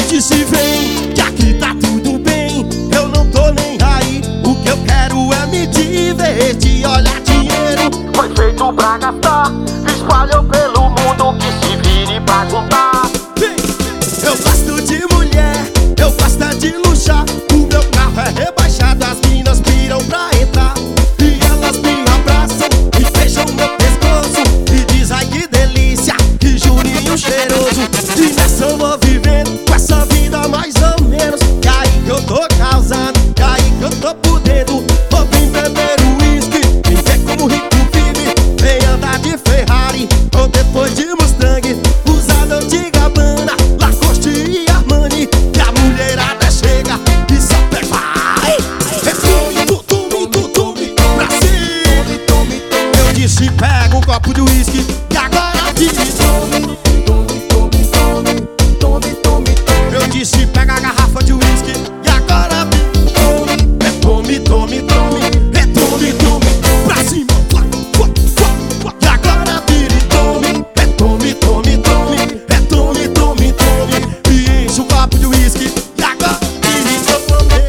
disse vem, que aqui tá tudo bem. Eu não tô nem aí, o que eu quero é me divertir. Olha, dinheiro foi feito pra gastar, espalhou pelo mundo, que se vire pra juntar. Eu gosto de mulher, eu gosto é de luxar. O meu carro é rebaixado, as meninas piram pra entrar. E elas me abraçam e beijam meu pescoço e diz ai que delícia, que jurinho cheiroso. E nessa eu vou vivendo com essa vida mais ou menos. E aí que eu tô causando, e aí que eu tô podendo. Vou vir beber uísque, vem ver como o rico vive. Vem andar de Ferrari ou depois de Mustang, usar Dolce & Gabbana, Lacoste e Armani. E a mulherada chega e só pega. Vai! Tome, pra cima. Eu disse pega um copo de uísque e agora diz eu disse pega a garrafa de uísque e agora é tome, tome, tome. É tome, tome, pra cima. E agora vira e tome. É tome, tome, tome. É tome, tome, tome. E enche o copo de uísque e agora vira e tome.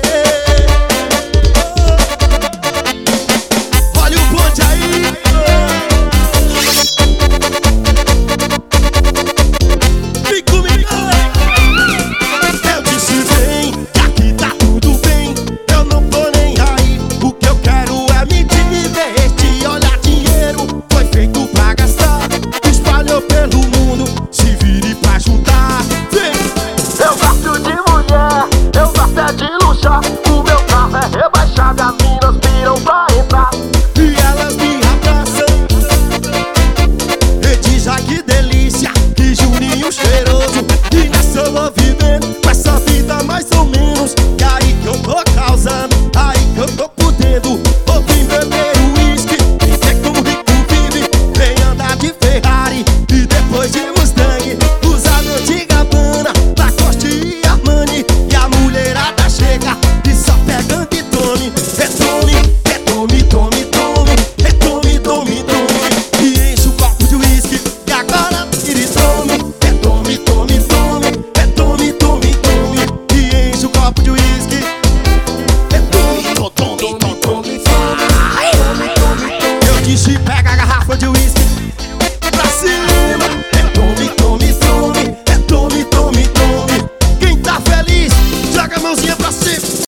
Olha o bonde aí. Vem comigo. Eu disse vem, que aqui tá tudo bem. Eu não tô nem aí, o que eu quero é me divertir. Olha, dinheiro foi feito pra gastar, espalhou pelo mundo, se vire pra juntar. Vem! Eu gosto de mulher, eu gosto é de luxar. O meu carro é rebaixado, as minas piram pra entrar. E elas me abraçam e diz ai que delícia, que juninho cheiroso. E nessa eu vou vivendo com essa vida mais ou menos. E aí que eu tô causando, aí que eu tô podendo. Vou vir beber uísque, vem ver como rico vive. Vem andar de Ferrari e depois de Mustang, usar Dolce & Gabbana, Lacoste e Armani. E a mulherada chega e só pega e tome. É tome, é tome, tome, tome. É tome, tome, tome. E enche o copo de uísque e agora vira e tome. É tome, tome, tome. É tome, tome, tome. E enche o copo de uísque. É tome, tome, tome, tome. Vai! Eu disse pega a garrafa de uísque pra cima. É tome, tome, tome. É tome, tome, tome. Quem tá feliz, joga a mãozinha pra cima.